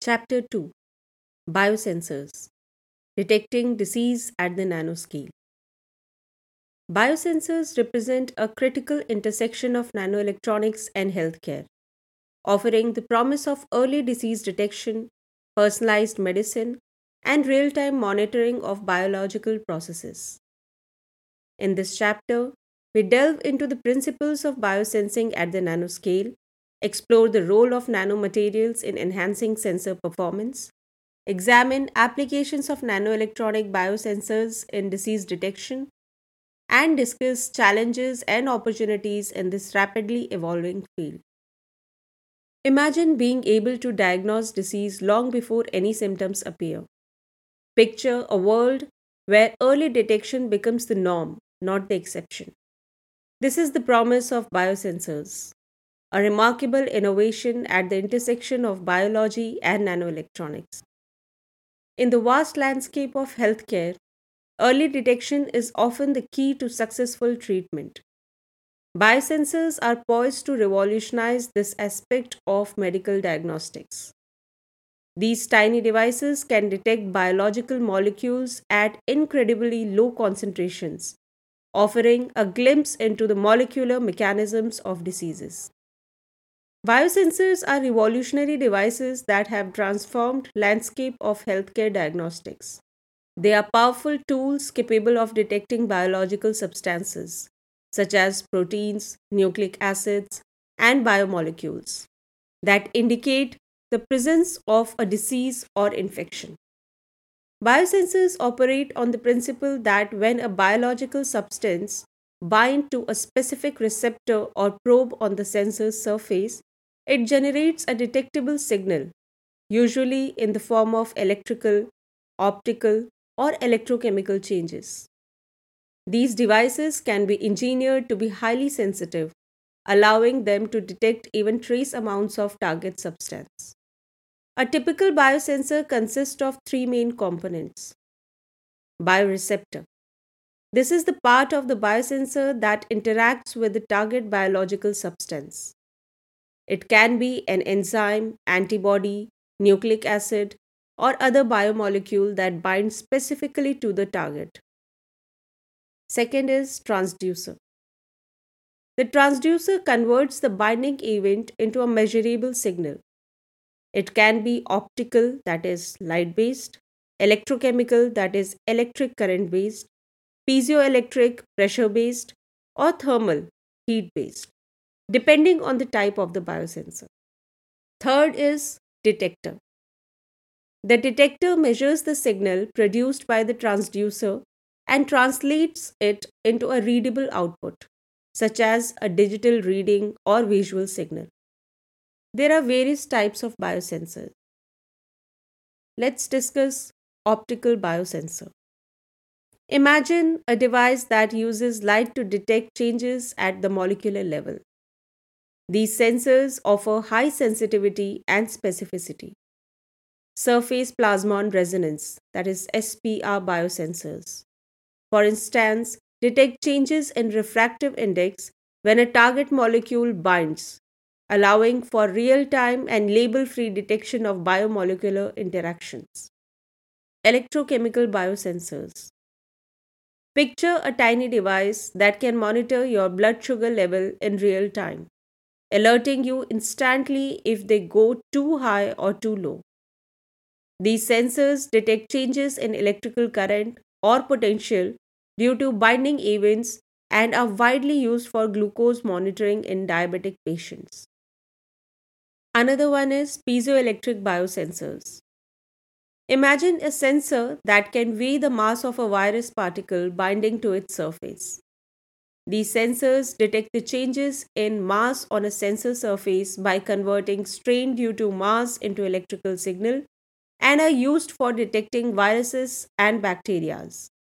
Chapter 2: Biosensors: Detecting Disease at the Nanoscale. Biosensors represent a critical intersection of nanoelectronics and healthcare, offering the promise of early disease detection, personalized medicine, and real time monitoring of biological processes. In this chapter, we delve into the principles of biosensing at the nanoscale, explore the role of nanomaterials in enhancing sensor performance, examine applications of nanoelectronic biosensors in disease detection, and discuss challenges and opportunities in this rapidly evolving field. Imagine being able to diagnose disease long before any symptoms appear. Picture a world where early detection becomes the norm, not the exception. This is the promise of biosensors, a remarkable innovation at the intersection of biology and nanoelectronics. In the vast landscape of healthcare, early detection is often the key to successful treatment. Biosensors are poised to revolutionize this aspect of medical diagnostics. These tiny devices can detect biological molecules at incredibly low concentrations, offering a glimpse into the molecular mechanisms of diseases. Biosensors are revolutionary devices that have transformed landscape of healthcare diagnostics. They are powerful tools capable of detecting biological substances, such as proteins, nucleic acids, and biomolecules, that indicate the presence of a disease or infection. Biosensors operate on the principle that when a biological substance binds to a specific receptor or probe on the sensor's surface, it generates a detectable signal, usually in the form of electrical, optical, or electrochemical changes. These devices can be engineered to be highly sensitive, allowing them to detect even trace amounts of target substance. A typical biosensor consists of three main components. Bioreceptor: this is the part of the biosensor that interacts with the target biological substance. It can be an enzyme, antibody, nucleic acid, or other biomolecule that binds specifically to the target. Second is transducer. The transducer converts the binding event into a measurable signal. It can be optical, that is light based, electrochemical, that is electric current based, piezoelectric, pressure based, or thermal, heat based, depending on the type of the biosensor. Third is detector. The detector measures the signal produced by the transducer and translates it into a readable output, such as a digital reading or visual signal. There are various types of biosensors. Let's discuss optical biosensor. Imagine a device that uses light to detect changes at the molecular level. These sensors offer high sensitivity and specificity. Surface plasmon resonance, that is SPR biosensors, for instance, detect changes in refractive index when a target molecule binds, allowing for real time and label free detection of biomolecular interactions. Electrochemical biosensors. Picture a tiny device that can monitor your blood sugar level in real time, alerting you instantly if they go too high or too low. These sensors detect changes in electrical current or potential due to binding events and are widely used for glucose monitoring in diabetic patients. Another one is piezoelectric biosensors. Imagine a sensor that can weigh the mass of a virus particle binding to its surface. These sensors detect the changes in mass on a sensor surface by converting strain due to mass into electrical signal and are used for detecting viruses and bacteria.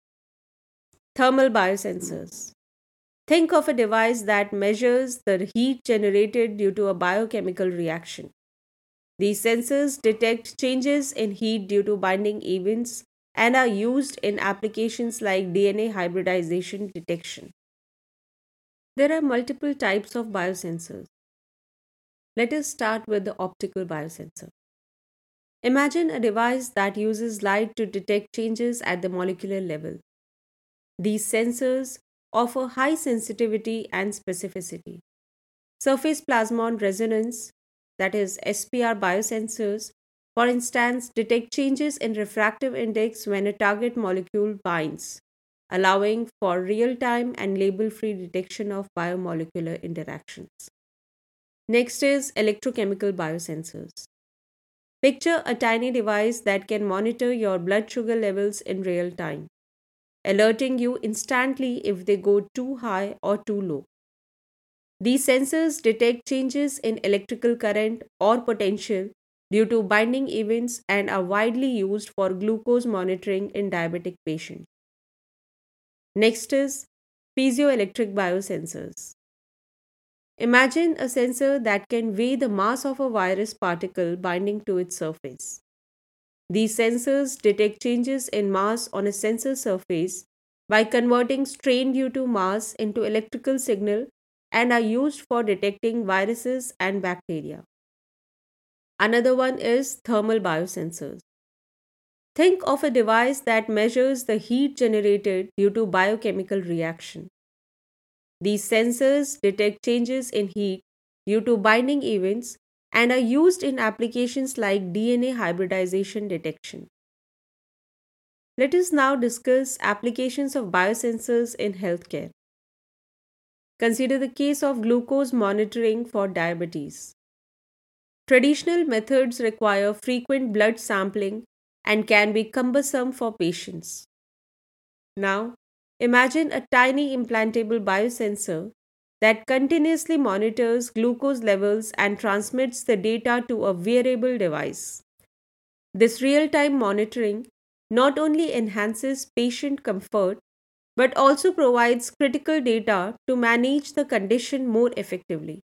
Thermal biosensors. Think of a device that measures the heat generated due to a biochemical reaction. These sensors detect changes in heat due to binding events and are used in applications like DNA hybridization detection. There are multiple types of biosensors. Let us start with the optical biosensor. Imagine a device that uses light to detect changes at the molecular level. These sensors offer high sensitivity and specificity. Surface plasmon resonance, that is SPR biosensors, for instance, detect changes in refractive index when a target molecule binds, allowing for real time and label free detection of biomolecular interactions. Next is electrochemical biosensors. Picture a tiny device that can monitor your blood sugar levels in real time, alerting you instantly if they go too high or too low. These sensors detect changes in electrical current or potential due to binding events and are widely used for glucose monitoring in diabetic patients. Next is piezoelectric biosensors. Imagine a sensor that can weigh the mass of a virus particle binding to its surface. These sensors detect changes in mass on a sensor surface by converting strain due to mass into electrical signal and are used for detecting viruses and bacteria. Another one is thermal biosensors. Think of a device that measures the heat generated due to biochemical reaction. These sensors detect changes in heat due to binding events and are used in applications like DNA hybridization detection. Let us now discuss applications of biosensors in healthcare. Consider the case of glucose monitoring for diabetes. Traditional methods require frequent blood sampling and can be cumbersome for patients. Now, imagine a tiny implantable biosensor that continuously monitors glucose levels and transmits the data to a wearable device. This real time monitoring not only enhances patient comfort but also provides critical data to manage the condition more effectively.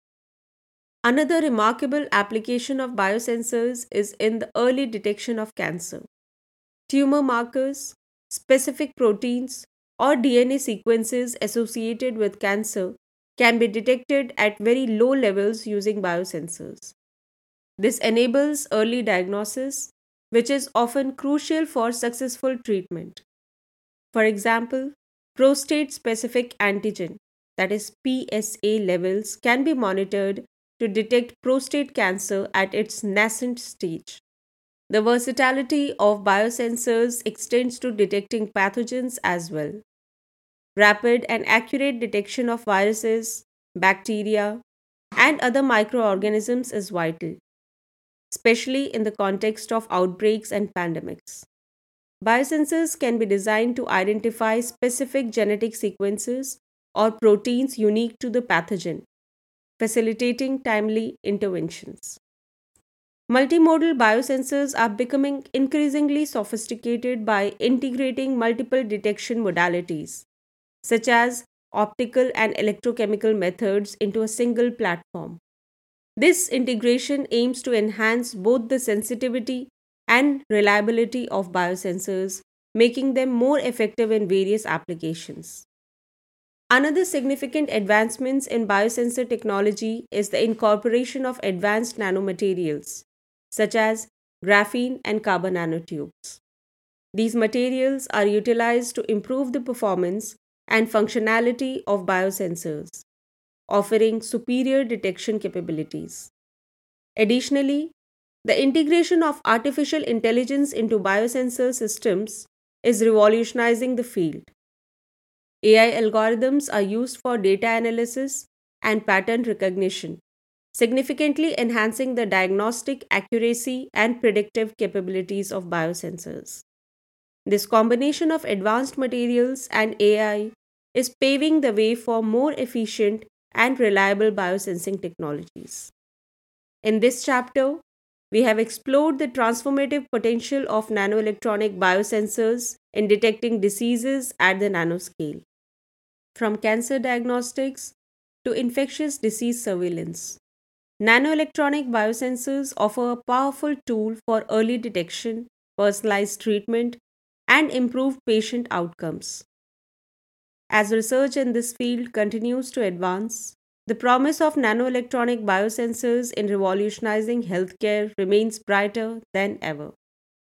Another remarkable application of biosensors is in the early detection of cancer. Tumor markers, specific proteins, or DNA sequences associated with cancer can be detected at very low levels using biosensors. This enables early diagnosis, which is often crucial for successful treatment. For example, prostate specific antigen, that is PSA levels, can be monitored to detect prostate cancer at its nascent stage. The versatility of biosensors extends to detecting pathogens as well. Rapid and accurate detection of viruses, bacteria, and other microorganisms is vital, especially in the context of outbreaks and pandemics. Biosensors can be designed to identify specific genetic sequences or proteins unique to the pathogen, facilitating timely interventions. Multimodal biosensors are becoming increasingly sophisticated by integrating multiple detection modalities, such as optical and electrochemical methods, into a single platform. This integration aims to enhance both the sensitivity and reliability of biosensors, making them more effective in various applications. Another significant advancements in biosensor technology is the incorporation of advanced nanomaterials, such as graphene and carbon nanotubes. These materials are utilized to improve the performance and functionality of biosensors, offering superior detection capabilities. Additionally, the integration of artificial intelligence into biosensor systems is revolutionizing the field. AI algorithms are used for data analysis and pattern recognition, significantly enhancing the diagnostic accuracy and predictive capabilities of biosensors. This combination of advanced materials and AI is paving the way for more efficient and reliable biosensing technologies. In this chapter, we have explored the transformative potential of nanoelectronic biosensors in detecting diseases at the nanoscale, from cancer diagnostics to infectious disease surveillance. Nanoelectronic biosensors offer a powerful tool for early detection, personalized treatment, and improved patient outcomes. As research in this field continues to advance, The promise of nanoelectronic biosensors in revolutionizing healthcare remains brighter than ever.